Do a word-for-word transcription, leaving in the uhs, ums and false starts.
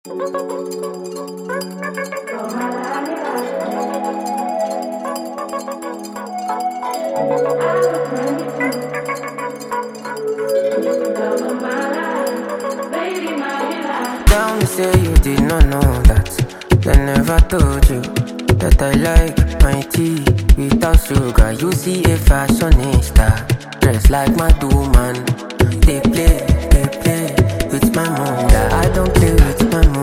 Tell me, say you did not know that. They never told you that I like my tea without sugar. You see a fashionista dressed like my man. They play, they play with my mom. Yeah, I don't play with my mom.